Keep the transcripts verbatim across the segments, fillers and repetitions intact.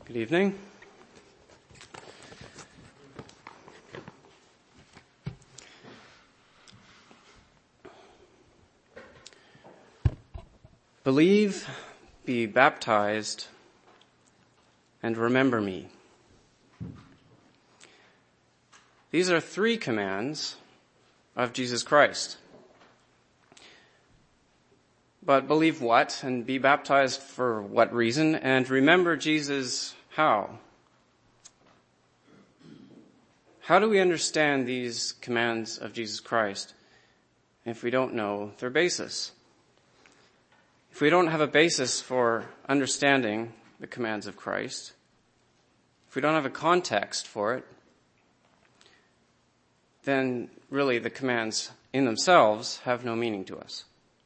Good evening. Believe, be baptized, and remember me. These are three commands of Jesus Christ. But believe what, and be baptized for what reason, and remember Jesus how? How do we understand these commands of Jesus Christ if we don't know their basis? If we don't have a basis for understanding the commands of Christ, if we don't have a context for it, then really the commands in themselves have no meaning to us.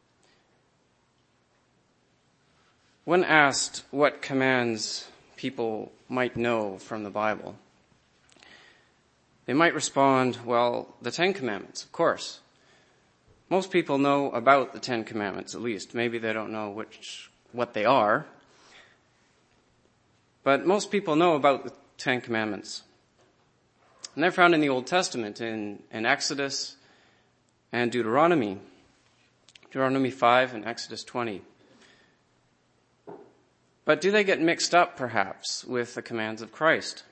When asked what commands people might know from the Bible, they might respond, well, the Ten Commandments, of course. Most people know about the Ten Commandments, at least. Maybe they don't know which what they are. But most people know about the Ten Commandments. And they're found in the Old Testament, in, in Exodus and Deuteronomy. Deuteronomy five and Exodus twenty. But do they get mixed up, perhaps, with the commands of Christ?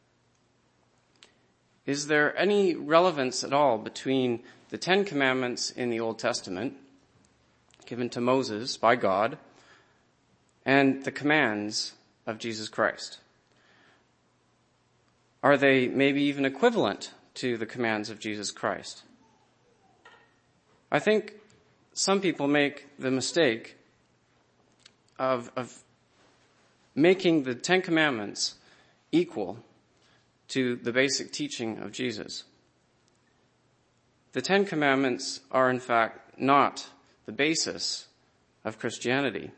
Is there any relevance at all between the Ten Commandments in the Old Testament, given to Moses by God, and the commands of Jesus Christ? Are they maybe even equivalent to the commands of Jesus Christ? I think some people make the mistake of, of making the Ten Commandments equal to the basic teaching of Jesus. The Ten Commandments are in fact not the basis of Christianity.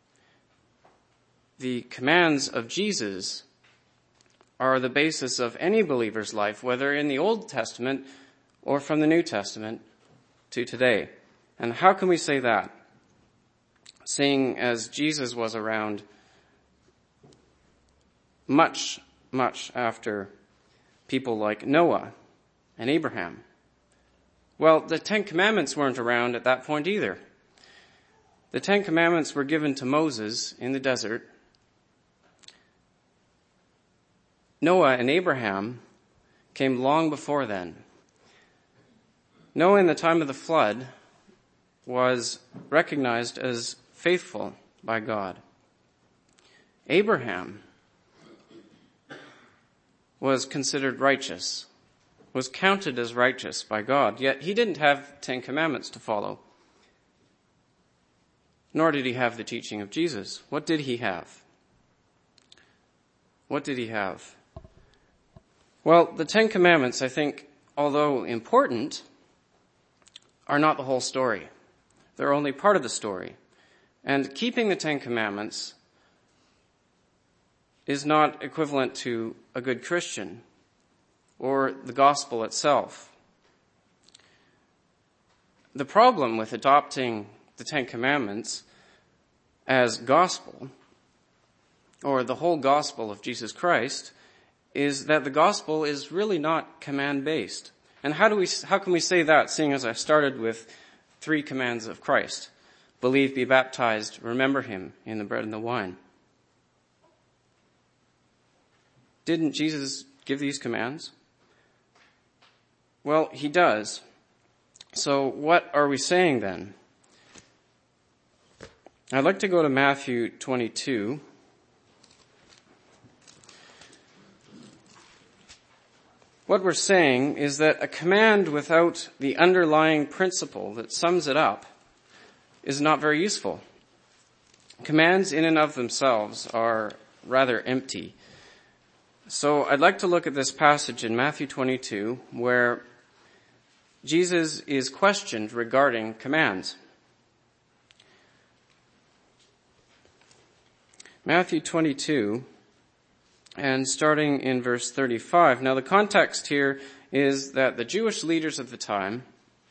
The commands of Jesus are the basis of any believer's life, whether in the Old Testament or from the New Testament to today. And how can we say that? Seeing as Jesus was around much, much after people like Noah and Abraham. Well, the Ten Commandments weren't around at that point either. The Ten Commandments were given to Moses in the desert. Noah and Abraham came long before then. Noah in the time of the flood was recognized as faithful by God. Abraham was considered righteous, was counted as righteous by God, yet he didn't have Ten Commandments to follow. Nor did he have the teaching of Jesus. What did he have? What did he have? Well, the Ten Commandments, I think, although important, are not the whole story. They're only part of the story. And keeping the Ten Commandments is not equivalent to a good Christian or the gospel itself. The problem with adopting the Ten Commandments as gospel, or the whole gospel of Jesus Christ, is that the gospel is really not command-based. And how do we, how can we say that, seeing as I started with three commands of Christ? Believe, be baptized, remember him in the bread and the wine. Didn't Jesus give these commands? Well, he does. So what are we saying then? I'd like to go to Matthew twenty-two. What we're saying is that a command without the underlying principle that sums it up is not very useful. Commands in and of themselves are rather empty. So I'd like to look at this passage in Matthew twenty-two where Jesus is questioned regarding commands. Matthew twenty-two, and starting in verse thirty-five. Now the context here is that the Jewish leaders of the time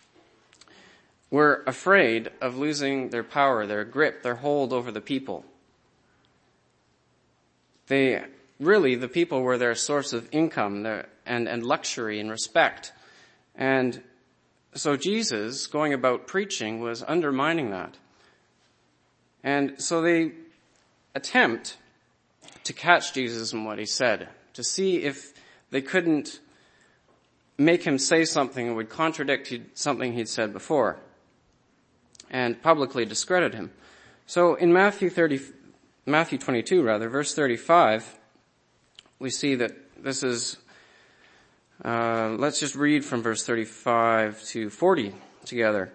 were afraid of losing their power, their grip, their hold over the people. They really the people were their source of income their, and, and luxury and respect. And so Jesus, going about preaching, was undermining that. And so they attempt to catch Jesus in what he said, to see if they couldn't make him say something that would contradict something he'd said before, and publicly discredit him. So in Matthew thirty, Matthew twenty-two, rather, verse thirty-five, we see that this is, uh, let's just read from verse thirty-five to forty together.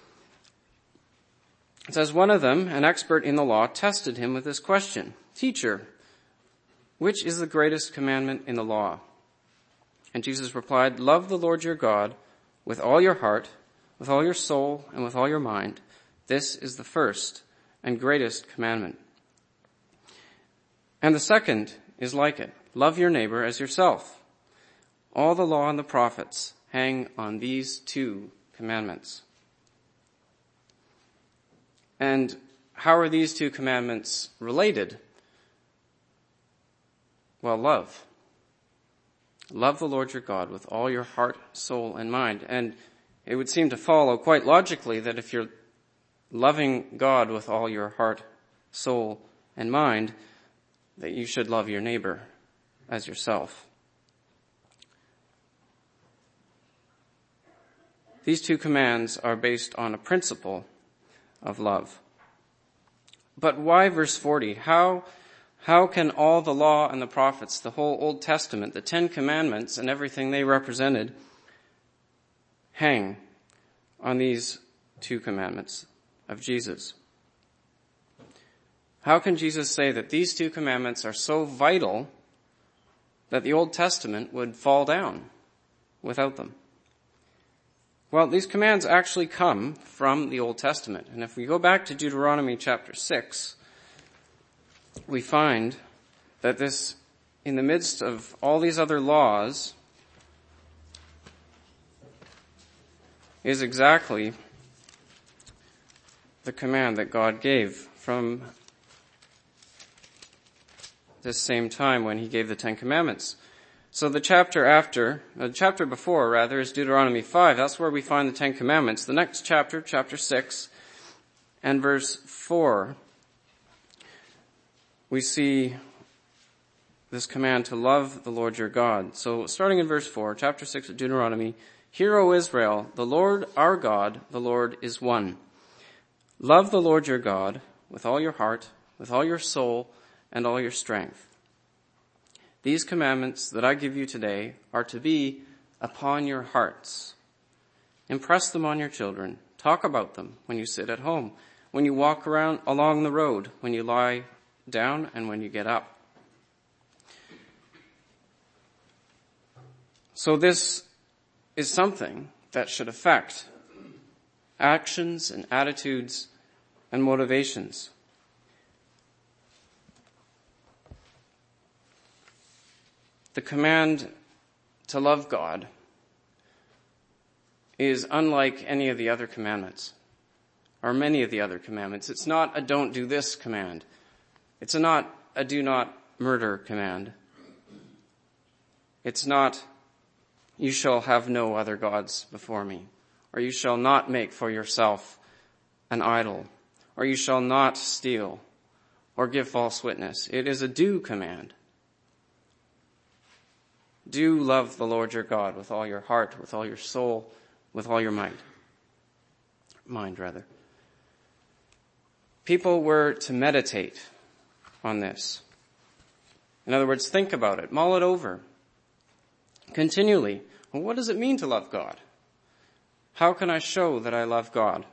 It says, one of them, an expert in the law, tested him with this question, Teacher, which is the greatest commandment in the law? And Jesus replied, Love the Lord your God with all your heart, with all your soul, and with all your mind. This is the first and greatest commandment. And the second is like it. Love your neighbor as yourself. All the law and the prophets hang on these two commandments. And how are these two commandments related? Well, love. Love the Lord your God with all your heart, soul, and mind. And it would seem to follow quite logically that if you're loving God with all your heart, soul, and mind, that you should love your neighbor as yourself. These two commands are based on a principle of love. But why verse forty? How, how can all the law and the prophets, the whole Old Testament, the Ten Commandments and everything they represented, hang on these two commandments of Jesus? How can Jesus say that these two commandments are so vital that the Old Testament would fall down without them? Well, these commands actually come from the Old Testament. And if we go back to Deuteronomy chapter six, we find that this, in the midst of all these other laws, is exactly the command that God gave from this same time when he gave the Ten Commandments. So the chapter after, the chapter before rather, is Deuteronomy five. That's where we find the Ten Commandments. The next chapter, chapter six, and verse four, we see this command to love the Lord your God. So starting in verse four, chapter six of Deuteronomy, Hear, O Israel, the Lord our God, the Lord is one. Love the Lord your God with all your heart, with all your soul, and all your strength. These commandments that I give you today are to be upon your hearts. Impress them on your children. Talk about them when you sit at home, when you walk around along the road, when you lie down, and when you get up. So this is something that should affect actions and attitudes and motivations. The command to love God is unlike any of the other commandments, or many of the other commandments. It's not a don't do this command. It's a not a do not murder command. It's not you shall have no other gods before me, or you shall not make for yourself an idol, or you shall not steal, or give false witness. It is a do command. Do love the Lord your God with all your heart, with all your soul, with all your mind. Mind, rather. People were to meditate on this. In other words, think about it, mull it over continually. Well, what does it mean to love God? How can I show that I love God?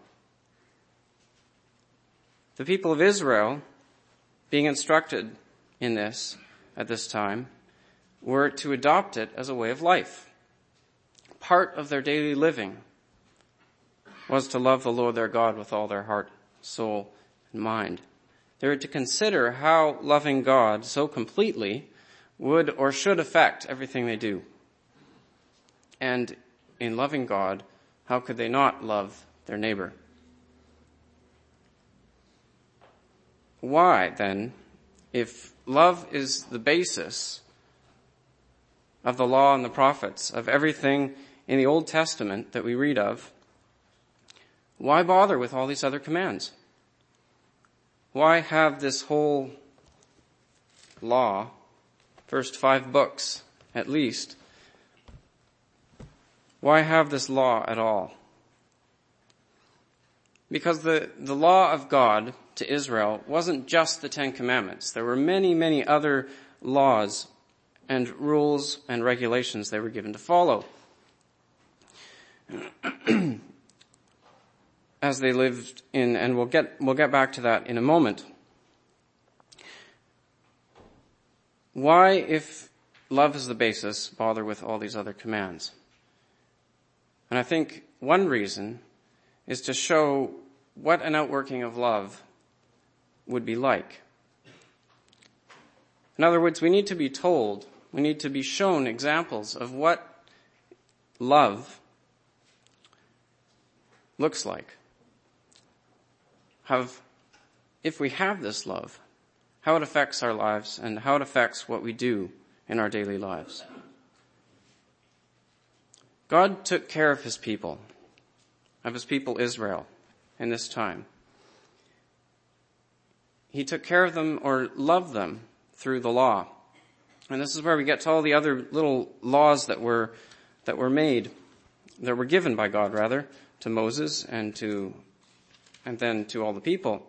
The people of Israel, being instructed in this at this time, were to adopt it as a way of life. Part of their daily living was to love the Lord their God with all their heart, soul, and mind. They were to consider how loving God so completely would or should affect everything they do. And in loving God, how could they not love their neighbor? Why, then, if love is the basis of the law and the prophets, of everything in the Old Testament that we read of, why bother with all these other commands? Why have this whole law, first five books at least, why have this law at all? Because the, the law of God to Israel wasn't just the Ten Commandments. There were many, many other laws and rules and regulations they were given to follow as they lived in, and we'll get, we'll get back to that in a moment. Why, if love is the basis, bother with all these other commands? And I think one reason is to show what an outworking of love would be like. In other words, we need to be told, we need to be shown examples of what love looks like. How, if we have this love, how it affects our lives and how it affects what we do in our daily lives. God took care of his people, of his people Israel, in this time. He took care of them or loved them through the law. And this is where we get to all the other little laws that were, that were made, that were given by God rather, to Moses and to, and then to all the people.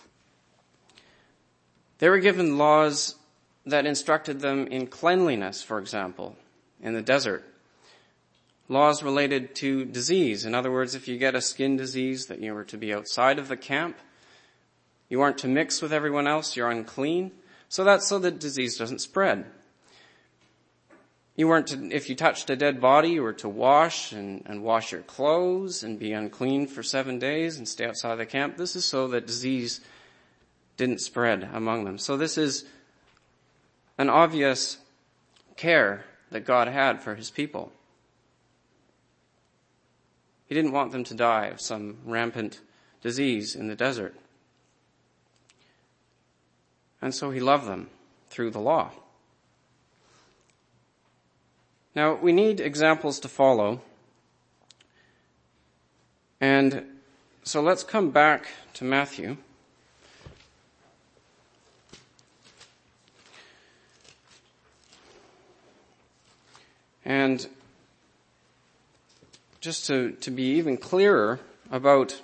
They were given laws that instructed them in cleanliness, for example, in the desert. Laws related to disease. In other words, if you get a skin disease, that you were to be outside of the camp. You aren't to mix with everyone else. You're unclean. So that's so that disease doesn't spread. You weren't to, if you touched a dead body, you were to wash and, and wash your clothes and be unclean for seven days and stay outside the camp. This is so that disease didn't spread among them. So this is an obvious care that God had for his people. He didn't want them to die of some rampant disease in the desert. And so he loved them through the law. Now, we need examples to follow. And so let's come back to Matthew. And just to, to be even clearer about,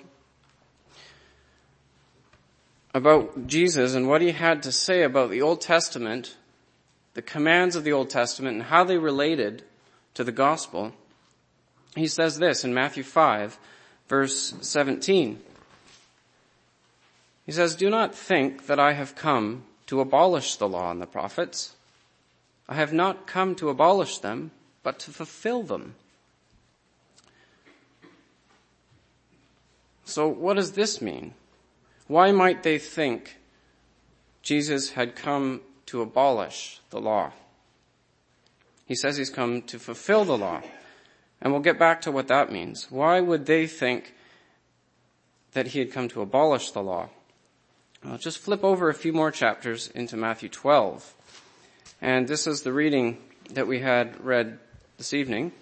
about Jesus and what he had to say about the Old Testament, the commands of the Old Testament, and how they related to the gospel, he says this in Matthew five, verse seventeen. He says, "Do not think that I have come to abolish the law and the prophets. I have not come to abolish them, but to fulfill them." So what does this mean? Why might they think Jesus had come to abolish the law? He says he's come to fulfill the law. And we'll get back to what that means. Why would they think that he had come to abolish the law? I'll just flip over a few more chapters into Matthew twelve. And this is the reading that we had read this evening.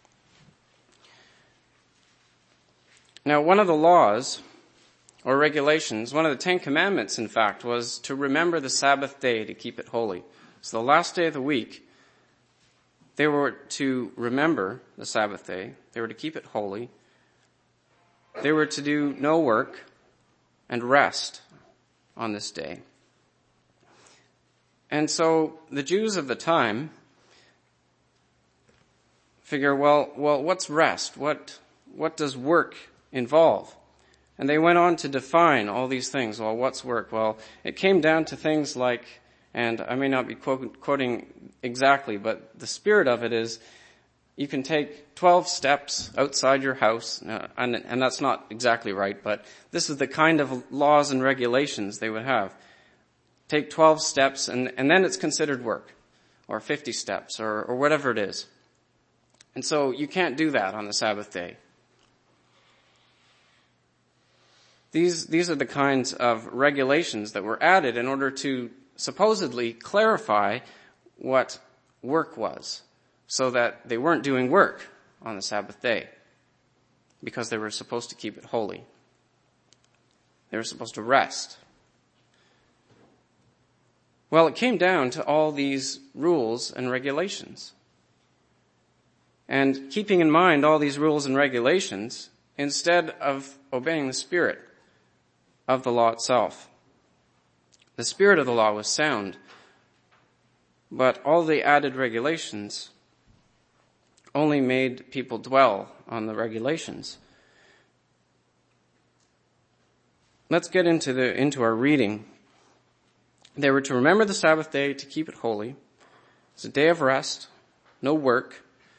Now, one of the laws or regulations, one of the Ten Commandments, in fact, was to remember the Sabbath day to keep it holy. So the last day of the week, they were to remember the Sabbath day. They were to keep it holy. They were to do no work and rest on this day. And so the Jews of the time figure, well, well, what's rest? What, what does work involve? And they went on to define all these things. Well, what's work? Well, it came down to things like, and I may not be quote, quoting exactly, but the spirit of it is you can take twelve steps outside your house, uh, and, and that's not exactly right, but this is the kind of laws and regulations they would have. Take twelve steps, and, and then it's considered work, or fifty steps, or, or whatever it is. And so you can't do that on the Sabbath day. These, these are the kinds of regulations that were added in order to supposedly clarify what work was, so that they weren't doing work on the Sabbath day, because they were supposed to keep it holy. They were supposed to rest. Well, it came down to all these rules and regulations. And keeping in mind all these rules and regulations, instead of obeying the spirit of the law itself. The spirit of the law was sound, but all the added regulations only made people dwell on the regulations. Let's get into the into our reading. They were to remember the Sabbath day, to keep it holy. It's a day of rest, no work.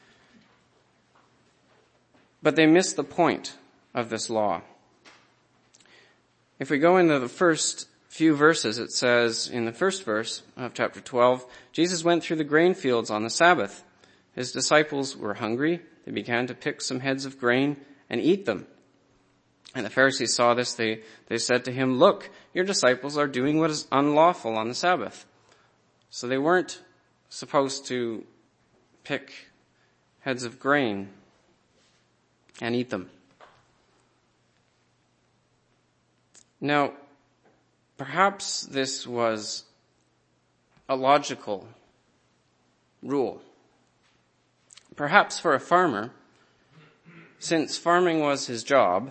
But they missed the point of this law. If we go into the first few verses, it says in the first verse of chapter twelve, Jesus went through the grain fields on the Sabbath. His disciples were hungry. They began to pick some heads of grain and eat them. And the Pharisees saw this. They, they said to him, "Look, your disciples are doing what is unlawful on the Sabbath." So they weren't supposed to pick heads of grain and eat them. Now, perhaps this was a logical rule. Perhaps for a farmer, since farming was his job,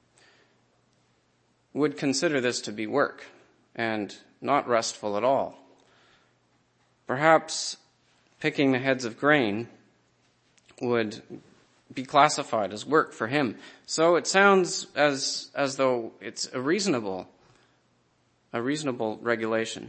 would consider this to be work and not restful at all. Perhaps picking the heads of grain would be classified as work for him. So it sounds as as though it's a reasonable a reasonable regulation.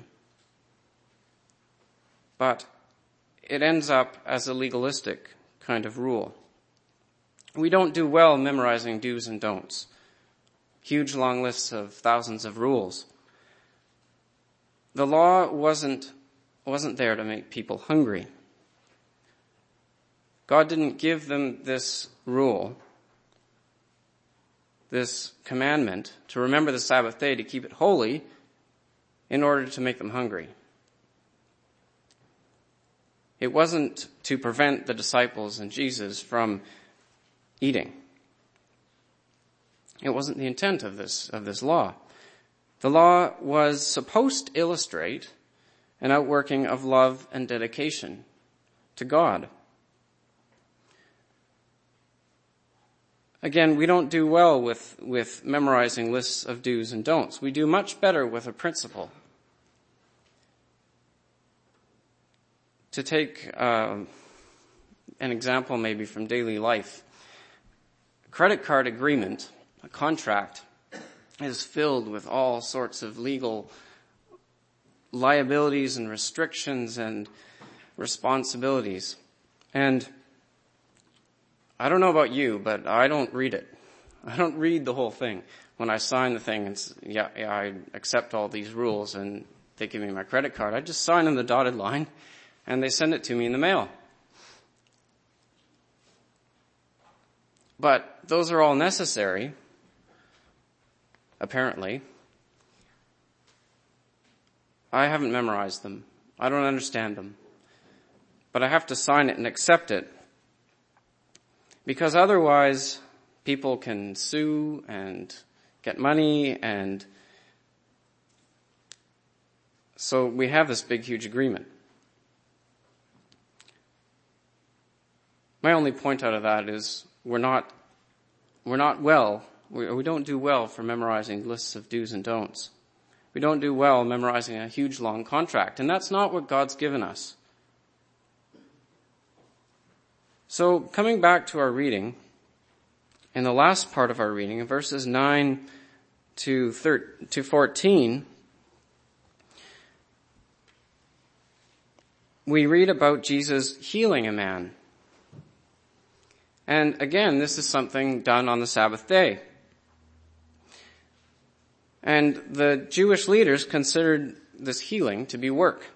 But it ends up as a legalistic kind of rule. We don't do well memorizing do's and don'ts. Huge long lists of thousands of rules. The law wasn't wasn't there to make people hungry. God didn't give them this rule, this commandment, to remember the Sabbath day, to keep it holy, in order to make them hungry. It wasn't to prevent the disciples and Jesus from eating. It wasn't the intent of this, of this law. The law was supposed to illustrate an outworking of love and dedication to God. Again, we don't do well with, with memorizing lists of do's and don'ts. We do much better with a principle. To take uh, an example maybe from daily life, a credit card agreement, a contract, is filled with all sorts of legal liabilities and restrictions and responsibilities. And I don't know about you, but I don't read it. I don't read the whole thing. When I sign the thing, it's, yeah, yeah, I accept all these rules and they give me my credit card. I just sign on the dotted line and they send it to me in the mail. But those are all necessary, apparently. I haven't memorized them. I don't understand them. But I have to sign it and accept it. Because otherwise, people can sue and get money, and so we have this big, huge agreement. My only point out of that is we're not, we're not well, we, we don't do well for memorizing lists of do's and don'ts. We don't do well memorizing a huge, long contract, and that's not what God's given us. So coming back to our reading, in the last part of our reading, in verses nine to fourteen, we read about Jesus healing a man. And again, this is something done on the Sabbath day. And the Jewish leaders considered this healing to be work.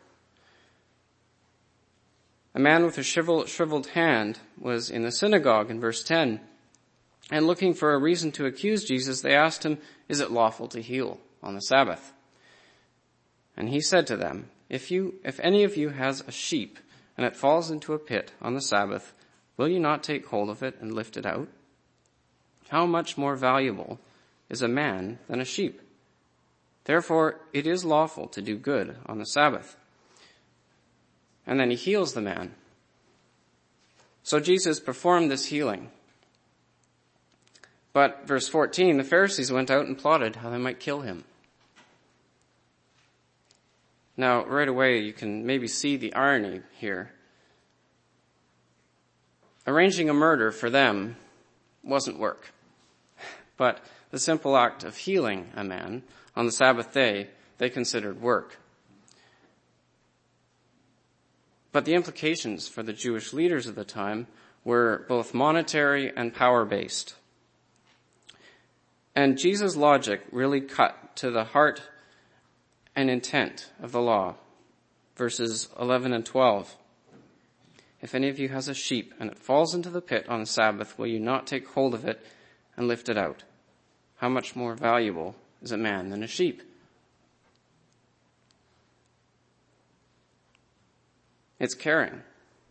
A man with a shriveled, shriveled hand was in the synagogue in verse ten. And looking for a reason to accuse Jesus, they asked him, "Is it lawful to heal on the Sabbath?" And he said to them, If you, if any of you has a sheep, and it falls into a pit on the Sabbath, will you not take hold of it and lift it out? How much more valuable is a man than a sheep? Therefore, it is lawful to do good on the Sabbath. And then he heals the man. So Jesus performed this healing. But verse fourteen, the Pharisees went out and plotted how they might kill him. Now, right away, you can maybe see the irony here. Arranging a murder for them wasn't work. But the simple act of healing a man on the Sabbath day, they considered work. But the implications for the Jewish leaders of the time were both monetary and power-based. And Jesus' logic really cut to the heart and intent of the law. Verses eleven and twelve. If any of you has a sheep and it falls into the pit on the Sabbath, will you not take hold of it and lift it out? How much more valuable is a man than a sheep? It's caring.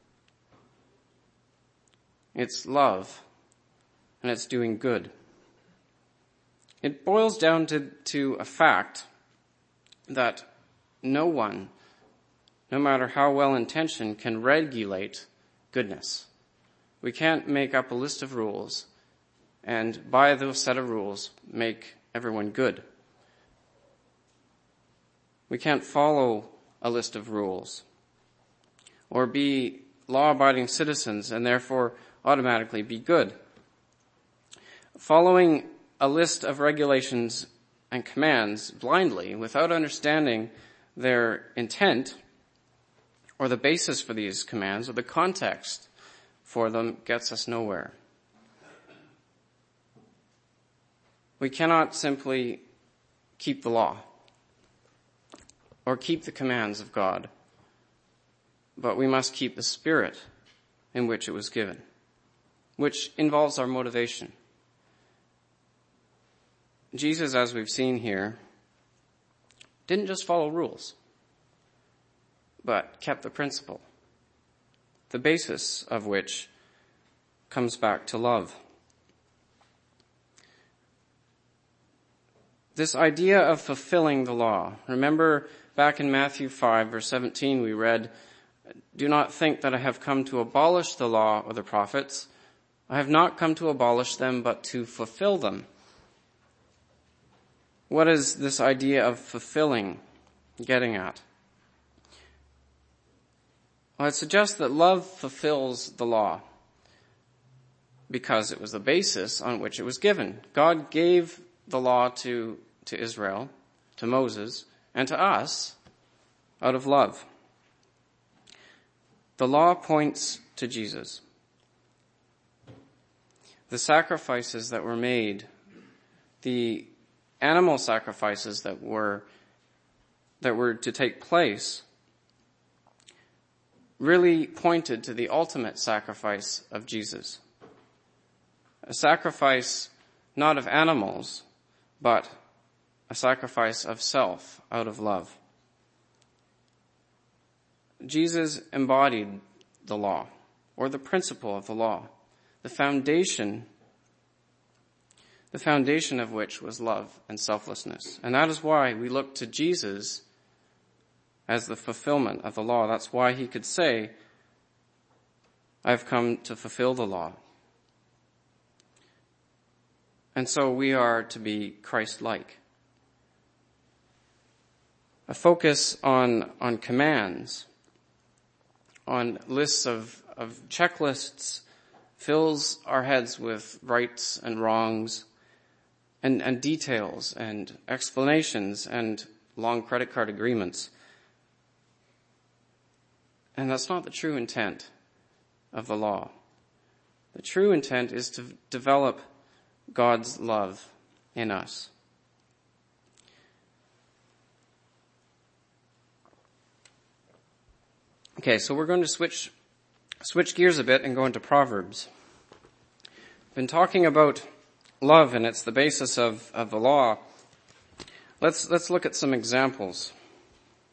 It's love. And it's doing good. It boils down to, to a fact that no one, no matter how well-intentioned, can regulate goodness. We can't make up a list of rules and by those set of rules make everyone good. We can't follow a list of rules or be law-abiding citizens and therefore automatically be good. Following a list of regulations and commands blindly without understanding their intent or the basis for these commands or the context for them gets us nowhere. We cannot simply keep the law or keep the commands of God, but we must keep the spirit in which it was given, which involves our motivation. Jesus, as we've seen here, didn't just follow rules, but kept the principle, the basis of which comes back to love. This idea of fulfilling the law. Remember back in Matthew five, verse seventeen, we read, "Do not think that I have come to abolish the law or the prophets. I have not come to abolish them, but to fulfill them." What is this idea of fulfilling getting at? Well, it suggests that love fulfills the law because it was the basis on which it was given. God gave the law to, to Israel, to Moses, and to us out of love. The law points to Jesus. The sacrifices that were made, the animal sacrifices that were that were to take place really pointed to the ultimate sacrifice of Jesus. A sacrifice not of animals, but a sacrifice of self out of love. Jesus embodied the law, or the principle of the law, the foundation the foundation of which was love and selflessness. And that is why we look to Jesus as the fulfillment of the law. That's why he could say, "I've come to fulfill the law." And so we are to be Christ-like. A focus on, on commands, on lists of, of checklists, fills our heads with rights and wrongs, And, and details and explanations and long credit card agreements. And that's not the true intent of the law. The true intent is to develop God's love in us. Okay, so we're going to switch switch gears a bit and go into Proverbs. We've been talking about love, and it's the basis of, of the law. Let's, let's look at some examples.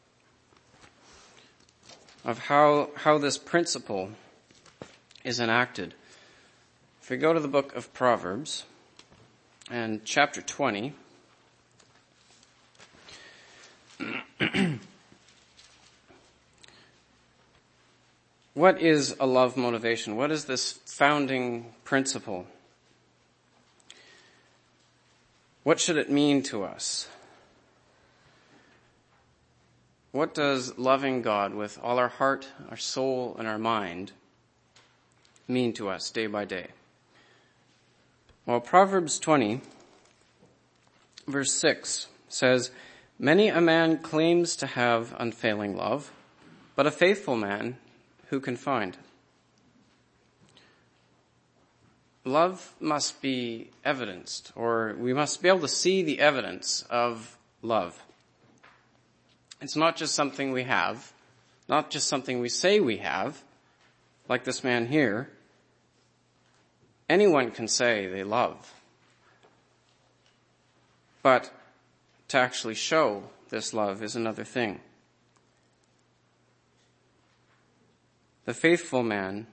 of how, how this principle is enacted. If we go to the book of Proverbs and chapter twenty, what is a love motivation? What is this founding principle? What should it mean to us? What does loving God with all our heart, our soul, and our mind mean to us day by day? Well, Proverbs twenty, verse six says, "Many a man claims to have unfailing love, but a faithful man who can find?" Love must be evidenced, or we must be able to see the evidence of love. It's not just something we have, not just something we say we have, like this man here. Anyone can say they love. But to actually show this love is another thing. The faithful man,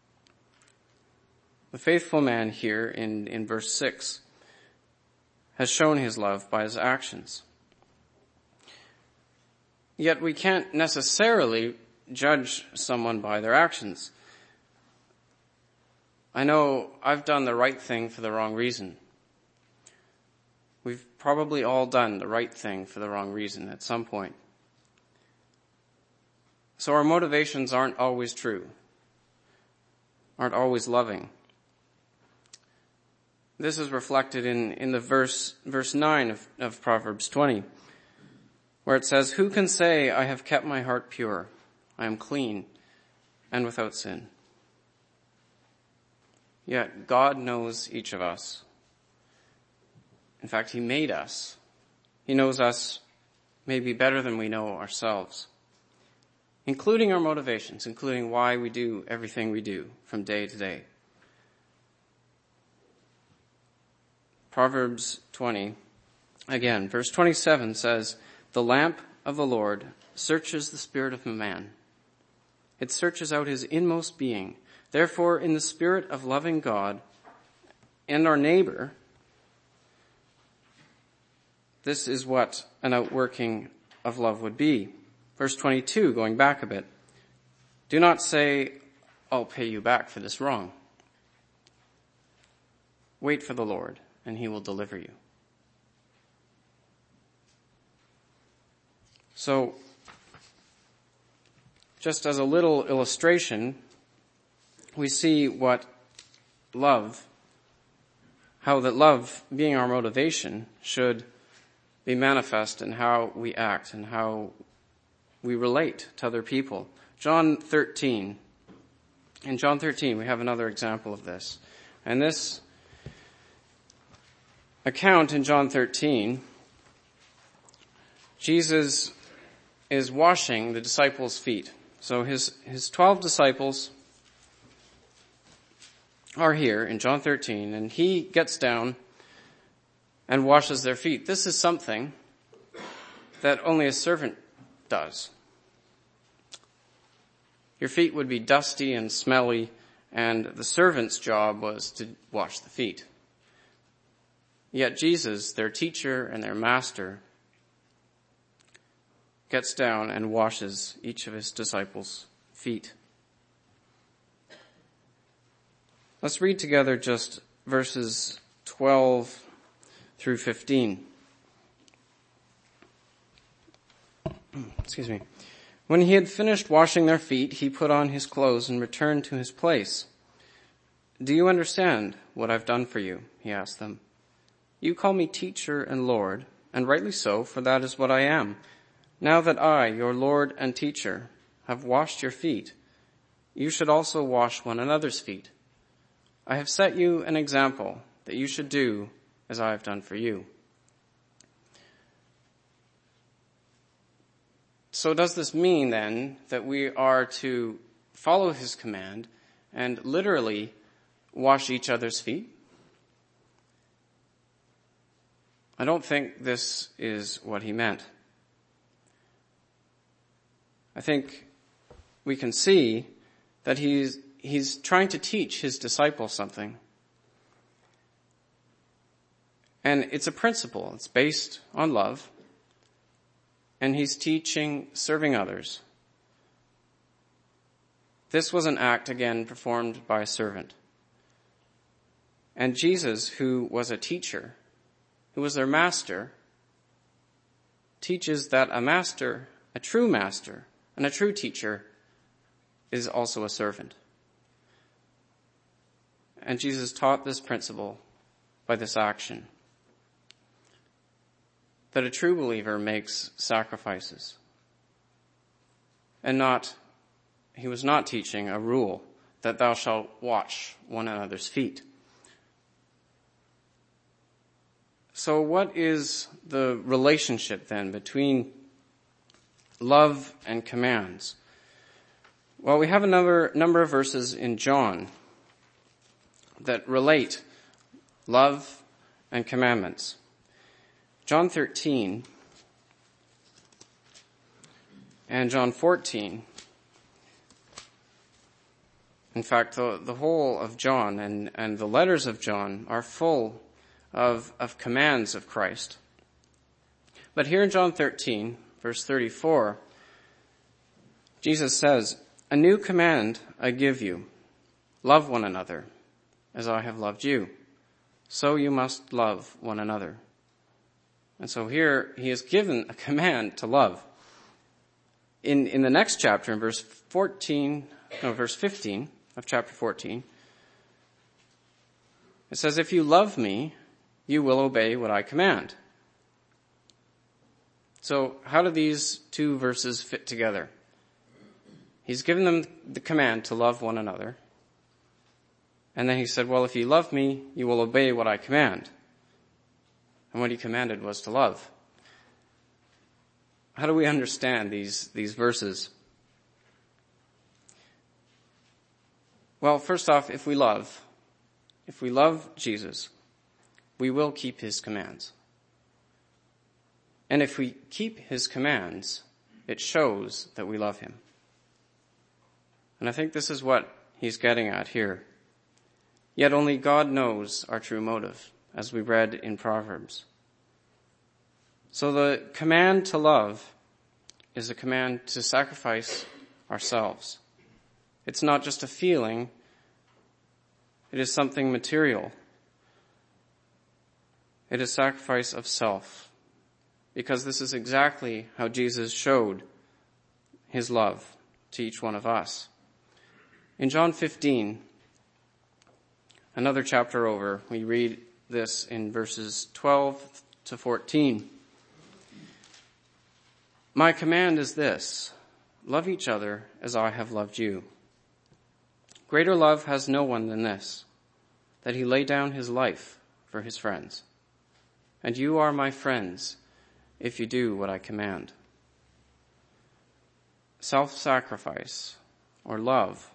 the faithful man here in, in verse six has shown his love by his actions. Yet we can't necessarily judge someone by their actions. I know I've done the right thing for the wrong reason. We've probably all done the right thing for the wrong reason at some point. So our motivations aren't always true, aren't always loving. This is reflected in, in the verse, verse nine of, of Proverbs twenty, where it says, "Who can say, I have kept my heart pure, I am clean and without sin?" Yet God knows each of us. In fact, He made us. He knows us maybe better than we know ourselves, including our motivations, including why we do everything we do from day to day. Proverbs twenty, again, verse twenty-seven says, "The lamp of the Lord searches the spirit of a man. It searches out his inmost being. Therefore, in the spirit of loving God and our neighbor, this is what an outworking of love would be." Verse twenty-two, going back a bit, "Do not say, I'll pay you back for this wrong. Wait for the Lord, and He will deliver you." So, just as a little illustration, we see what love, how that love, being our motivation, should be manifest in how we act and how we relate to other people. John thirteen. In John thirteen, we have another example of this. And this account in John thirteen, Jesus is washing the disciples' feet. So his, his twelve disciples are here in John thirteen, and he gets down and washes their feet. This is something that only a servant does. Your feet would be dusty and smelly, and the servant's job was to wash the feet. Yet Jesus, their teacher and their master, gets down and washes each of his disciples' feet. Let's read together just verses twelve through fifteen. Excuse me. "When he had finished washing their feet, he put on his clothes and returned to his place. 'Do you understand what I've done for you?' he asked them. 'You call me teacher and Lord, and rightly so, for that is what I am. Now that I, your Lord and teacher, have washed your feet, you should also wash one another's feet. I have set you an example that you should do as I have done for you.'" So does this mean then that we are to follow his command and literally wash each other's feet? I don't think this is what he meant. I think we can see that he's, he's trying to teach his disciples something. And it's a principle. It's based on love. And he's teaching serving others. This was an act, again, performed by a servant. And Jesus, who was a teacher, who was their master, teaches that a master, a true master, and a true teacher is also a servant. And Jesus taught this principle by this action. That a true believer makes sacrifices. And not, he was not teaching a rule that thou shalt wash one another's feet. So what is the relationship then between love and commands? Well, we have a number, number of verses in John that relate love and commandments. John thirteen and John fourteen. In fact, the, the whole of John and, and the letters of John are full of, of commands of Christ. But here in John thirteen, verse thirty-four, Jesus says, "A new command I give you, love one another as I have loved you. So you must love one another." And so here he is given a command to love. In, in the next chapter, in verse fourteen, no, verse fifteen of chapter fourteen, it says, "If you love me, you will obey what I command." So how do these two verses fit together? He's given them the command to love one another. And then he said, well, if you love me, you will obey what I command. And what he commanded was to love. How do we understand these, these verses? Well, first off, if we love, if we love Jesus, we will keep his commands. And if we keep his commands, it shows that we love him. And I think this is what he's getting at here. Yet only God knows our true motive, as we read in Proverbs. So the command to love is a command to sacrifice ourselves. It's not just a feeling. It is something material. It is sacrifice of self. Because this is exactly how Jesus showed his love to each one of us. In John fifteen, another chapter over, we read this in verses twelve to fourteen. "My command is this, love each other as I have loved you. Greater love has no one than this, that he lay down his life for his friends. And you are my friends if you do what I command." Self-sacrifice, or love,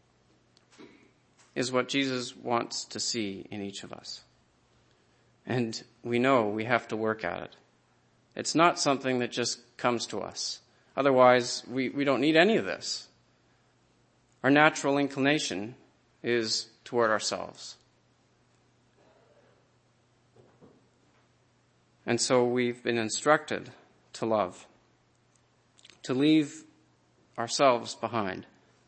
is what Jesus wants to see in each of us. And we know we have to work at it. It's not something that just comes to us. Otherwise, we, we don't need any of this. Our natural inclination is toward ourselves. And so we've been instructed to love, to leave ourselves behind.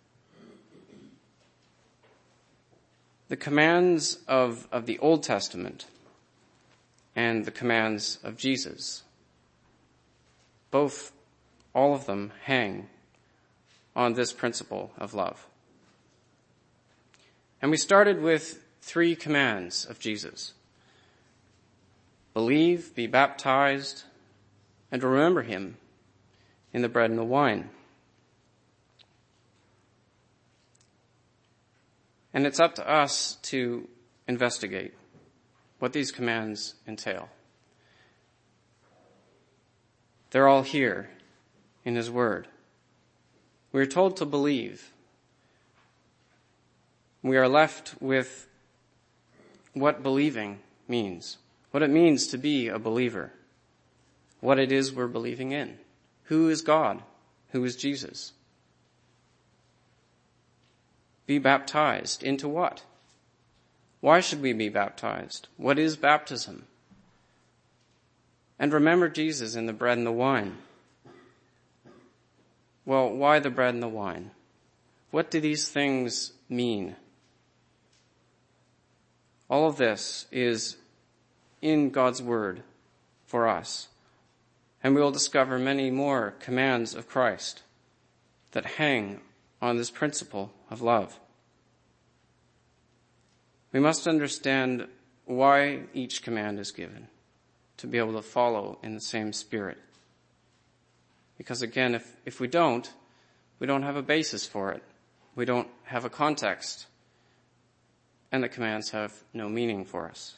The commands of, of the Old Testament and the commands of Jesus, both, all of them hang on this principle of love. And we started with three commands of Jesus. Believe, be baptized, and remember him in the bread and the wine. And it's up to us to investigate what these commands entail. They're all here in his word. We are told to believe. We are left with what believing means, what it means to be a believer, what it is we're believing in, who is God, who is Jesus. be baptized. Into what? Why should we be baptized? What is baptism? And remember Jesus in the bread and the wine. Well, why the bread and the wine? What do these things mean? All of this is in God's word for us. And we will discover many more commands of Christ that hang on this principle of love. We must understand why each command is given, to be able to follow in the same spirit. Because again, if, if we don't, we don't have a basis for it. We don't have a context. And the commands have no meaning for us.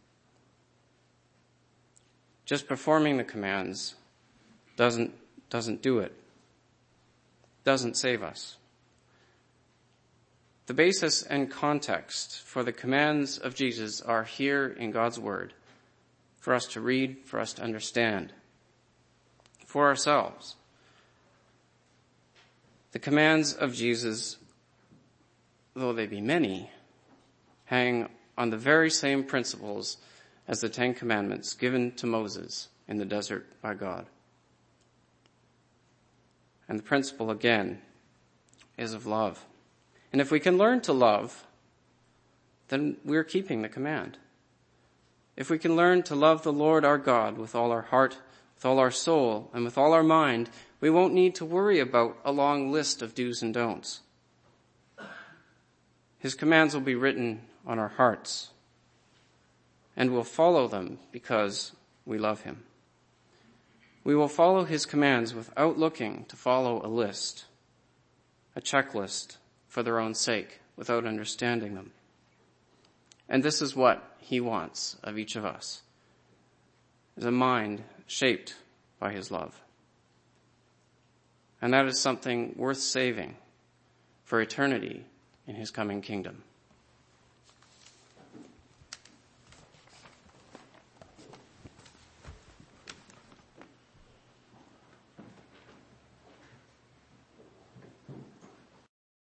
Just performing the commands doesn't, doesn't do it. Doesn't save us. The basis and context for the commands of Jesus are here in God's word for us to read, for us to understand, for ourselves. The commands of Jesus, though they be many, hang on the very same principles as the Ten Commandments given to Moses in the desert by God. And the principle, again, is of love. And if we can learn to love, then we're keeping the command. If we can learn to love the Lord our God with all our heart, with all our soul, and with all our mind, we won't need to worry about a long list of do's and don'ts. His commands will be written on our hearts, and we'll follow them because we love him. We will follow his commands without looking to follow a list, a checklist for their own sake, without understanding them. And this is what he wants of each of us, is a mind shaped by his love. And that is something worth saving for eternity in his coming kingdom.